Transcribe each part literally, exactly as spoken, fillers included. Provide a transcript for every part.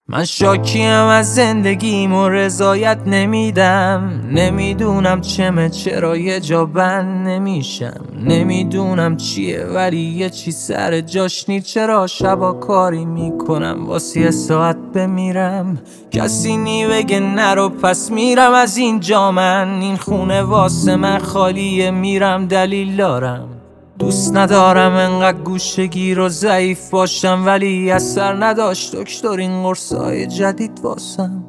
من شاکیم از زندگیم و رضایت نمیدم. نمیدونم چمه چرا یه جا بند نمیشم. نمیدونم چیه ولی یه چی سر جاش نی. چرا شبا کاری میکنم واسه یه ساعت بمیرم. کسی نی بگه نرو پس میرم از اینجا. من این خونه واسه من خالیه میرم دلیل دارم. دوست ندارم انقدر گوشه‌گیر و ضعیف باشم ولی اثر نداشت دکتر این قرصای جدید واسم.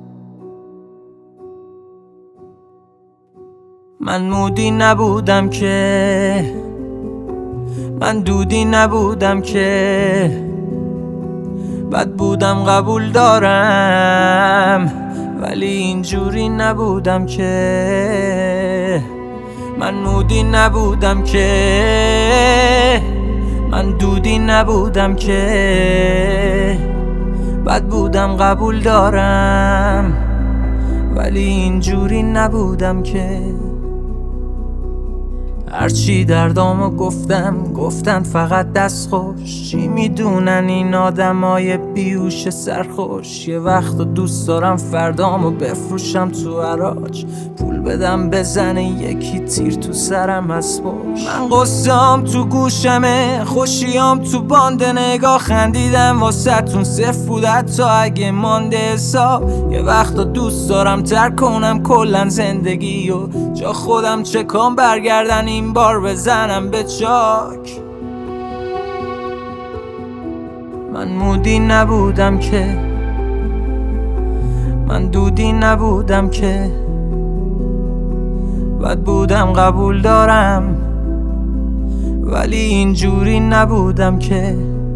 من مودی نبودم که من دودی نبودم که بد بودم قبول دارم ولی اینجوری نبودم که. من مودی نبودم که من دودی نبودم که بد بودم قبول دارم ولی اینجوری نبودم که. هرچی دردامو گفتم گفتن فقط دست خوش. چی میدونن این آدمای بیوش سرخوش. یه وقت دوست دارم فردامو بفروشم تو حراج. پول بدم بزنه یکی تیر تو سرم از پشت. من قصه‌ام تو گوشمه خوشیام تو باند. نگاه خندیدم واسه تون صفر بود حتی اگه مانده حساب. یه وقت دوست دارم ترک کنم کلن زندگی و جا خودم چکام برگردن این بار بزنم به چاک. من مودی نبودم که من دودی نبودم که بد بودم قبول دارم ولی اینجوری نبودم که.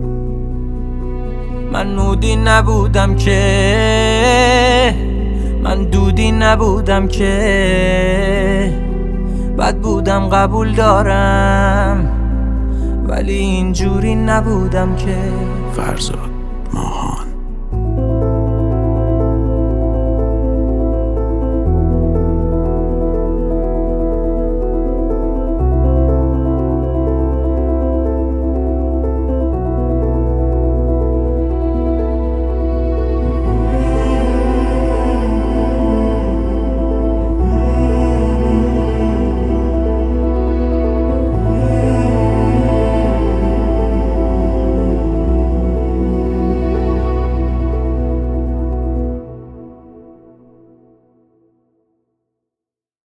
من مودی نبودم که من دودی نبودم که بد بودم قبول دارم ولی اینجوری نبودم که. فرزاد